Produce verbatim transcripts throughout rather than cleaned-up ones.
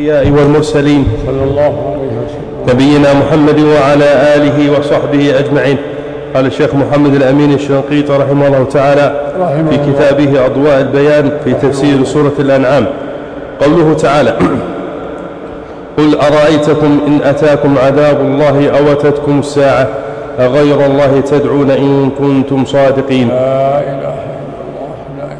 الأنبياء والمرسلين صلى الله عليه وسلم نبينا محمد وعلى آله وصحبه أجمعين. قال الشيخ محمد الأمين الشنقيطي رحمه الله تعالى في كتابه أضواء البيان في تفسير سورة الأنعام قوله تعالى: قل أرأيتكم إن أتاكم عذاب الله أو أتتكم الساعة أغير الله تدعون إن كنتم صادقين. لا إله إلا الله لا إله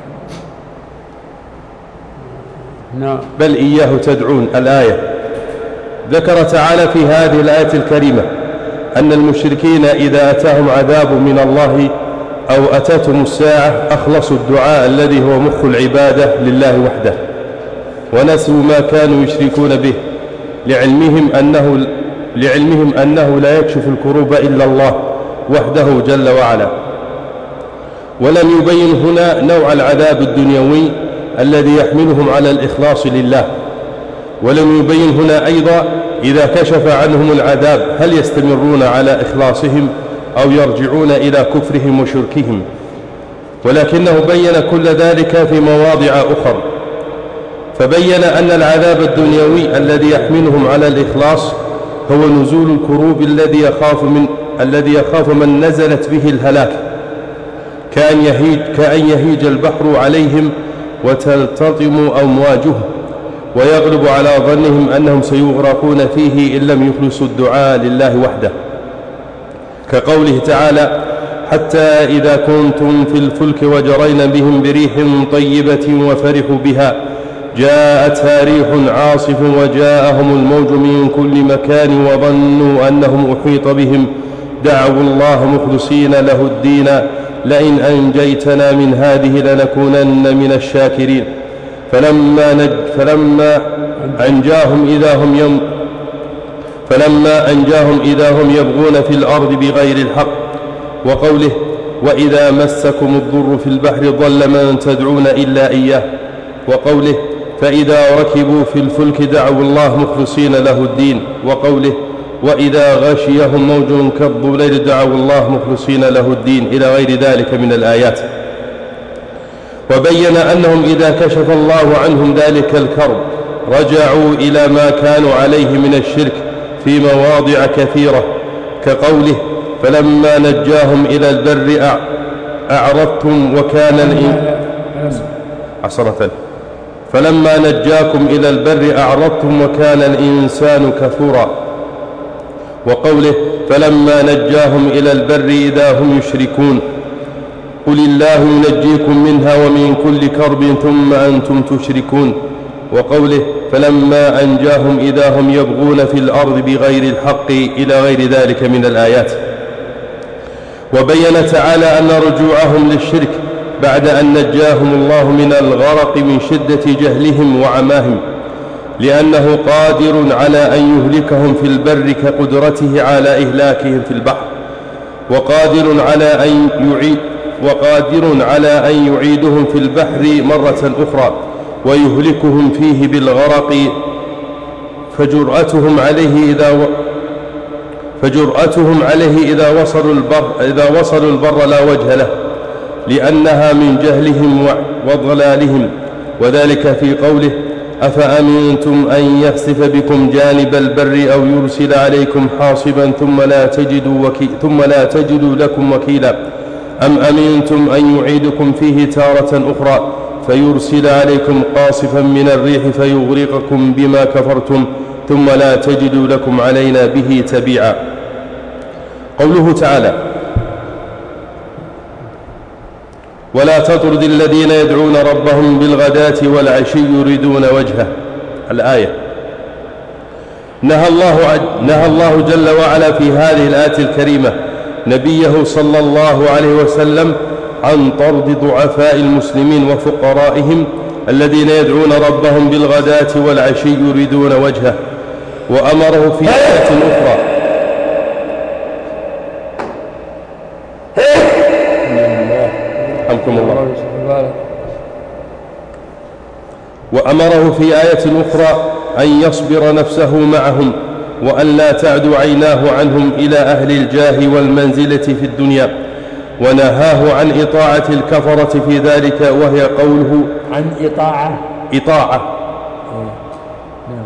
إلا الله. بل إياه تدعون. الآية. ذكر تعالى في هذه الآية الكريمة أن المشركين إذا أتاهم عذاب من الله أو أتتهم الساعة أخلصوا الدعاء الذي هو مخ العبادة لله وحده، ونسوا ما كانوا يشركون به لعلمهم أنه, لعلمهم أنه لا يكشف الكروب إلا الله وحده جل وعلا. ولم يبين هنا نوع العذاب الدنيوي الذي يحملهم على الإخلاص لله، ولم يبين هنا أيضا إذا كشف عنهم العذاب هل يستمرون على إخلاصهم أو يرجعون إلى كفرهم وشركهم، ولكنه بين كل ذلك في مواضع أخرى. فبين أن العذاب الدنيوي الذي يحملهم على الإخلاص هو نزول الكروب الذي يخاف من الذي يخاف من نزلت به الهلاك، كأن يهيج, كأن يهيج البحر عليهم وتلتطم أمواجه ويغلب على ظنهم أنهم سيغرقون فيه إن لم يخلصوا الدعاء لله وحده، كقوله تعالى: حتى إذا كنتم في الفلك وجرين بهم بريح طيبة وفرحوا بها جاءتها ريح عاصف وجاءهم الموج من كل مكان وظنوا أنهم أحيط بهم دعوا الله مخلصين له الدين لئن أنجيتنا من هذه لنكونن من الشاكرين فلما, نج فلما أنجاهم إذا هم يم فلما أنجاهم إذا هم يبغون في الأرض بغير الحق. وقوله: وإذا مسكم الضر في البحر ضل من تدعون إلا إياه. وقوله: فإذا ركبوا في الفلك دعوا الله مخلصين له الدين. وقوله: وإذا غشيهم موج كالظليل دعوا الله مخلصين له الدين، إلى غير ذلك من الآيات. وبين أنهم إذا كشف الله عنهم ذلك الكرب رجعوا إلى ما كانوا عليه من الشرك في مواضع كثيرة، كقوله: فلما نجاهم إلى البر أعرضتم وكان الإنسان عصرة فلما نجاكم إلى البر أعرضتم وكان الإنسان كفورا. وقوله: فلما نجاهم إلى البر إذا هم يشركون قل الله ينجيكم منها ومن كل كرب ثم أنتم تشركون. وقوله: فلما أنجاهم إذا هم يبغون في الأرض بغير الحق، إلى غير ذلك من الآيات. وبين تعالى أن رجوعهم للشرك بعد أن نجاهم الله من الغرق من شدة جهلهم وعماهم، لأنه قادر على أن يهلكهم في البر كقدرته على إهلاكهم في البحر، وقادر على أن يعيد وقادر على أن يعيدهم في البحر مرة أخرى ويهلكهم فيه بالغرق. فجرأتهم عليه إذا و... فجرأتهم عليه إذا وصلوا البر إذا وصلوا البر لا وجه له، لأنها من جهلهم وضلالهم. وذلك في قوله: أفأمنتم أن يخسف بكم جانب البر أو يرسل عليكم حاصبا ثم لا تجدوا, وكي ثم لا تجدوا لكم وكيلا أم أمنتم أن يعيدكم فيه تارة أخرى فيرسل عليكم قاصفا من الريح فيغرقكم بما كفرتم ثم لا تجدوا لكم علينا به تبيعا. قوله تعالى: ولا تطرد الذين يدعون ربهم بالغداة والعشي يريدون وجهه. الآية. نهى الله, نهى الله جل وعلا في هذه الآية الكريمة نبيه صلى الله عليه وسلم عن طرد ضعفاء المسلمين وفقرائهم الذين يدعون ربهم بالغداة والعشي يريدون وجهه، وأمره في آية أخرى الله وأمره في آية أخرى أن يصبر نفسه معهم وأن لا تعد عيناه عنهم إلى أهل الجاه والمنزلة في الدنيا، ونهاه عن إطاعة الكفرة في ذلك، وهي قوله عن إطاعة إطاعة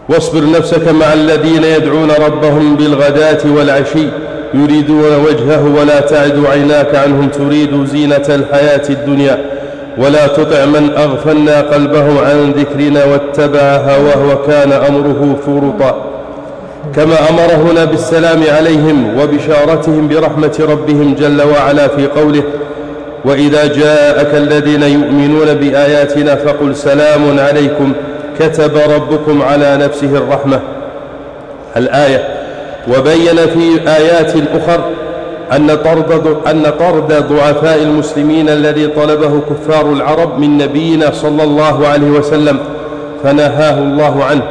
واصبر نفسك مع الذين يدعون ربهم بالغداة والعشي يريدون وجهه ولا تعد عيناك عنهم تريد زينة الحياة الدنيا ولا تطع من أغفلنا قلبه عن ذكرنا واتبع هواه وكان أمره فرطا. كما أمر هنا بالسلام عليهم وبشارتهم برحمة ربهم جل وعلا في قوله وإذا جاءك الذين يؤمنون بآياتنا فقل سلام عليكم كتب ربكم على نفسه الرحمة الآية. وبين في آيات أخر أن طرد, أن طرد ضعفاء المسلمين الذي طلبه كفار العرب من نبينا صلى الله عليه وسلم فنهاه الله عنه.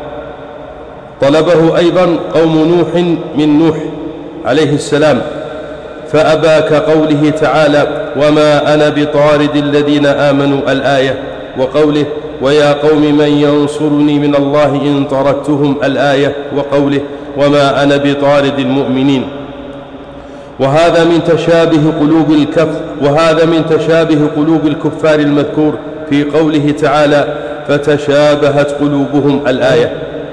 طلبه أيضا قوم نوح من نوح عليه السلام فأبى كقوله تعالى وما أنا بطارد الذين آمنوا الآية، وقوله ويا قوم من ينصرني من الله إن طردتهم الآية، وقوله وما أنا بطارد المؤمنين. وهذا من تشابه قلوب الكفر وهذا من تشابه قلوب الكفار المذكور في قوله تعالى فتشابهت قلوبهم الآية.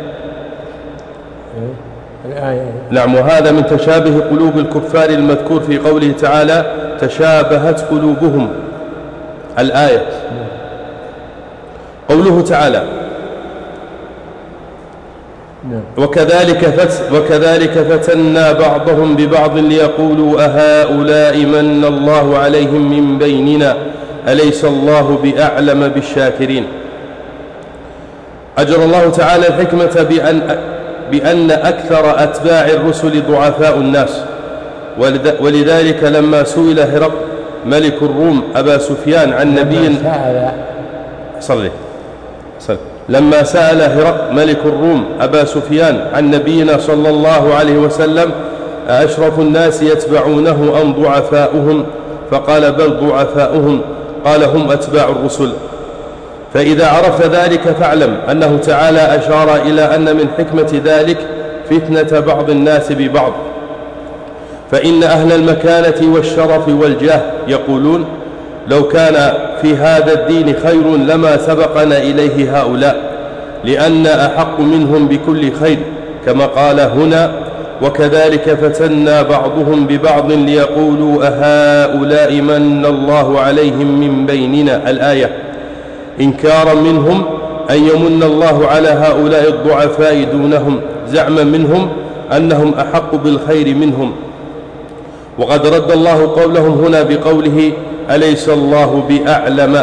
الآية نعم، وهذا من تشابه قلوب الكفار المذكور في قوله تعالى تشابهت قلوبهم الآية. قوله تعالى وكذلك, فت وكذلك فتنا بعضهم ببعض ليقولوا أهؤلاء من الله عليهم من بيننا أليس الله بأعلم بالشاكرين. أجرى الله تعالى الحكمة بأن, بأن أكثر أتباع الرسل ضعفاء الناس، ولذلك لما سئل هرقل ملك الروم أبا سفيان عن نبي صلي صلي لما سأل هرقل ملك الروم أبا سفيان عن نبينا صلى الله عليه وسلم أشرف الناس يتبعونه أم ضعفاؤهم؟ فقال بل ضعفاؤهم. قال هم أتباع الرسل. فإذا عرفت ذلك فاعلم أنه تعالى أشار إلى أن من حكمة ذلك فتنة بعض الناس ببعض، فإن أهل المكانة والشرف والجاه يقولون لو كان في هذا الدين خير لما سبقنا إليه هؤلاء لأن أحق منهم بكل خير، كما قال هنا وكذلك فتنا بعضهم ببعض ليقولوا أهؤلاء من الله عليهم من بيننا الآية، إنكارا منهم أن يمن الله على هؤلاء الضعفاء دونهم زعما منهم أنهم أحق بالخير منهم. وقد رد الله قولهم هنا بقوله أليس الله بأعلم.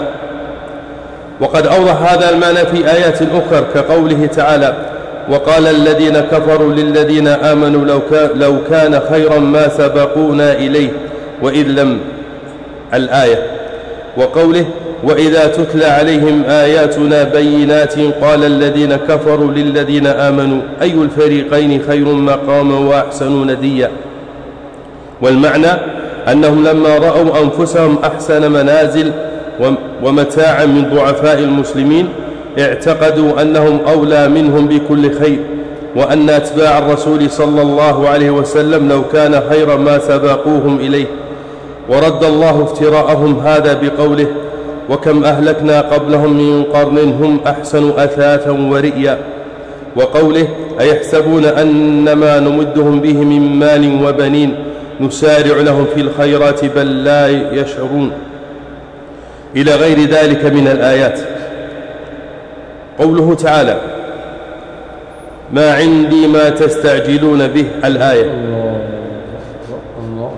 وقد أوضح هذا المعنى في آيات أخرى كقوله تعالى وقال الذين كفروا للذين آمنوا لو كان, لو كان خيرا ما سبقونا إليه وإذ لم الآية، وقوله وإذا تتلى عليهم آياتنا بينات قال الذين كفروا للذين آمنوا أي الفريقين خير مقاما وأحسن نديا. والمعنى أنهم لما رأوا أنفسهم أحسن منازل ومتاعا من ضعفاء المسلمين اعتقدوا أنهم أولى منهم بكل خير، وأن أتباع الرسول صلى الله عليه وسلم لو كان خيرا ما سبقوهم إليه. ورد الله افتراءهم هذا بقوله وكم أهلكنا قبلهم من قرن هم أحسن أثاثا ورئيا، وقوله أيحسبون أنما نمدهم به من مال وبنين نسارع لهم في الخيرات بل لا يشعرون، إلى غير ذلك من الآيات. قوله تعالى ما عندي ما تستعجلون به الآية. الله الله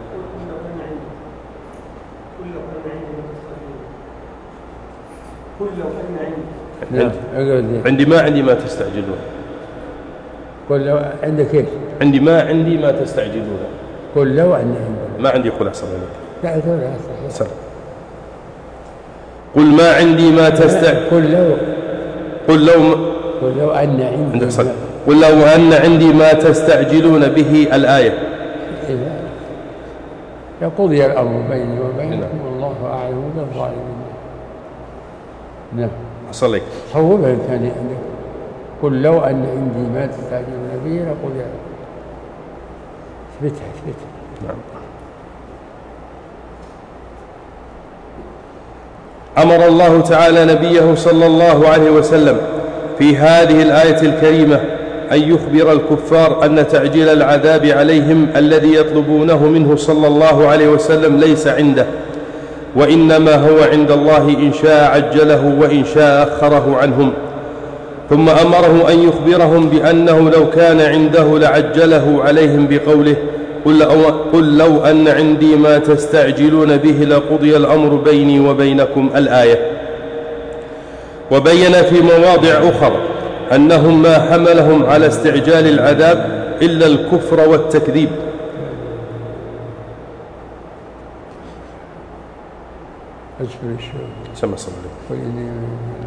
عندي, عندي ما عندي ما تستعجلون. قل لو عندك ايش؟ عندي ما عندي ما تستعجلون. قل لو عندي ما عندي قل أحسن لا تقول أحسن. قل ما عندي ما تستعجلون. قل لو قل لو قل لو أن عندي قل لو أن عندي ما تستعجلون به الآية. يقضي الأمر بيني وبينكم والله أعلم بالظالمين. نعم صلي صوبها الثاني عندك قل لو أن عندي ما تستعجلون به لقضي الأمر. اثبتها اثبتها. نعم. أمر الله تعالى نبيه صلى الله عليه وسلم في هذه الآية الكريمة أن يخبر الكفار أن تعجيل العذاب عليهم الذي يطلبونه منه صلى الله عليه وسلم ليس عنده، وإنما هو عند الله، إن شاء عجله وإن شاء أخره عنهم. ثم أمره أن يخبرهم بأنه لو كان عنده لعجله عليهم بقوله: قل لو أن عندي ما تستعجلون به لقضي الأمر بيني وبينكم، الآية. وبين في مواضع أخرى أنهم ما حملهم على استعجال العذاب إلا الكفر والتكذيب. سمع صلى الله عليه وسلم.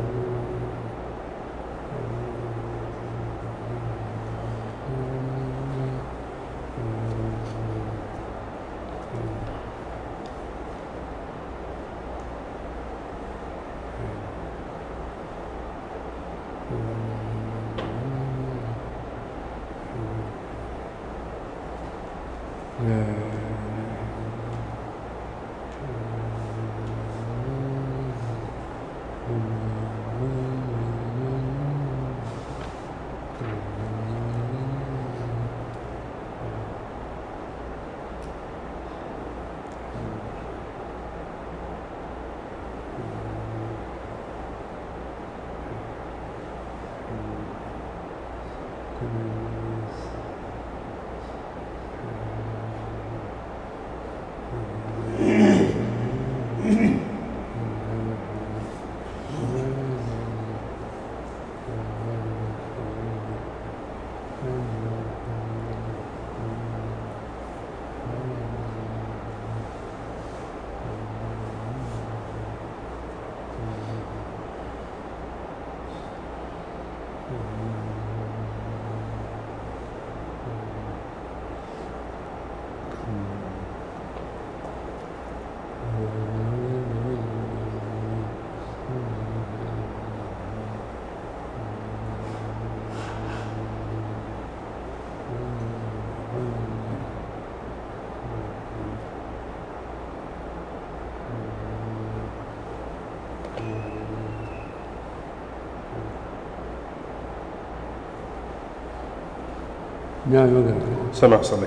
سمع صلي.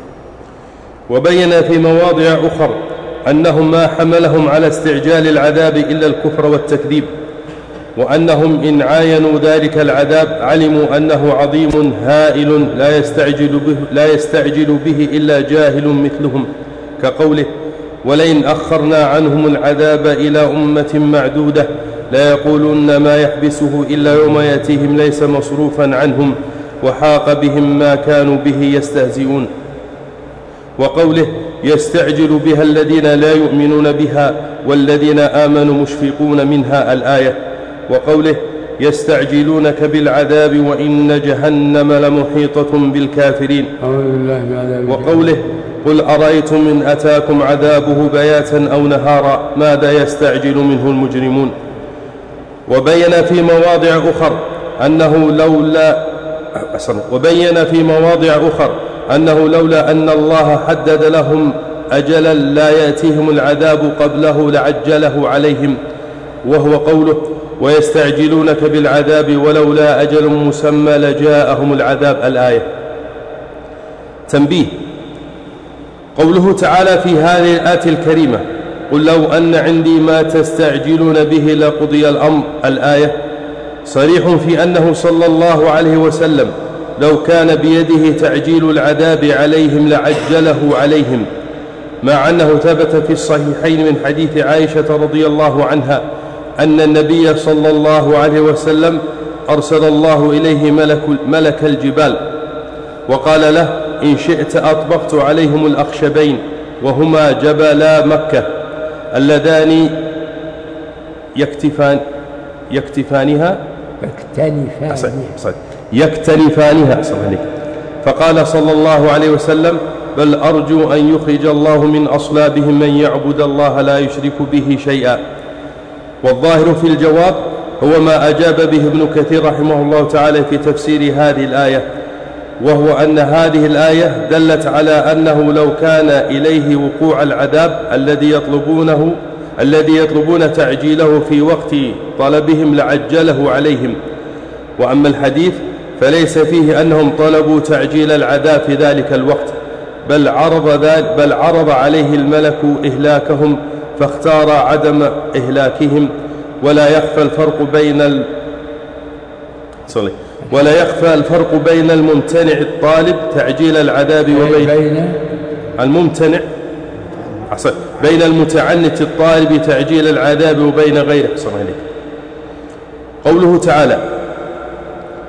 وبين في مواضع أخر أنهم ما حملهم على استعجال العذاب إلا الكفر والتكذيب، وأنهم إن عاينوا ذلك العذاب علموا أنه عظيم هائل لا يستعجل به, لا يستعجل به إلا جاهل مثلهم، كقوله: ولئن أخرنا عنهم العذاب إلى أمة معدودة ليقولن ما يحبسه إلا يوم يأتيهم ليس مصروفا عنهم وحاق بهم ما كانوا به يستهزئون. وقوله: يستعجل بها الذين لا يؤمنون بها والذين آمنوا مشفقون منها، الآية. وقوله: يستعجلونك بالعذاب وإن جهنم لمحيطة بالكافرين. وقوله: قل أرأيتم إن أتاكم عذابه بياتا أو نهارا ماذا يستعجل منه المجرمون. وبين في مواضع أخر أنه لولا وبين في مواضع أخر أنه لولا أن الله حدد لهم أجلا لا يأتيهم العذاب قبله لعجله عليهم، وهو قوله: ويستعجلونك بالعذاب ولولا أجل مسمى لجاءهم العذاب، الآية. تنبيه: قوله تعالى في هذه الآية الكريمة: قل لو أن عندي ما تستعجلون به لقضي الأمر، الآية، صريح في أنه صلى الله عليه وسلم لو كان بيده تعجيل العذاب عليهم لعجله عليهم، مع أنه ثبت في الصحيحين من حديث عائشة رضي الله عنها أن النبي صلى الله عليه وسلم أرسل الله إليه ملك, ملك الجبال وقال له: إن شئت أطبقت عليهم الأخشبين وهما جبلا مكة اللذان يكتفان يكتفانها يكتنفانها, يكتنفانها. فقال صلى الله عليه وسلم: بل أرجو أن يخرج الله من أصلابهم من يعبد الله لا يشرك به شيئا. والظاهر في الجواب هو ما أجاب به ابن كثير رحمه الله تعالى في تفسير هذه الآية، وهو أن هذه الآية دلت على أنه لو كان إليه وقوع العذاب الذي يطلبونه الذي يطلبون تعجيله في وقت طلبهم لعجله عليهم، وأما الحديث فليس فيه أنهم طلبوا تعجيل العذاب في ذلك الوقت، بل عرض, ذلك بل عرض عليه الملك إهلاكهم فاختار عدم إهلاكهم. ولا يخفى الفرق بين ال... ولا يخفى الفرق بين الممتنع الطالب تعجيل العذاب وبين بين الممتنع بين المتعنت الطالب تعجيل العذاب وبين غيره. قوله تعالى: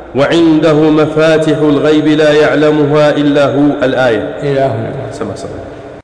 وعنده مفاتح الغيب لا يعلمها إلا هو، الآية. إلى هنا. سمع سمع.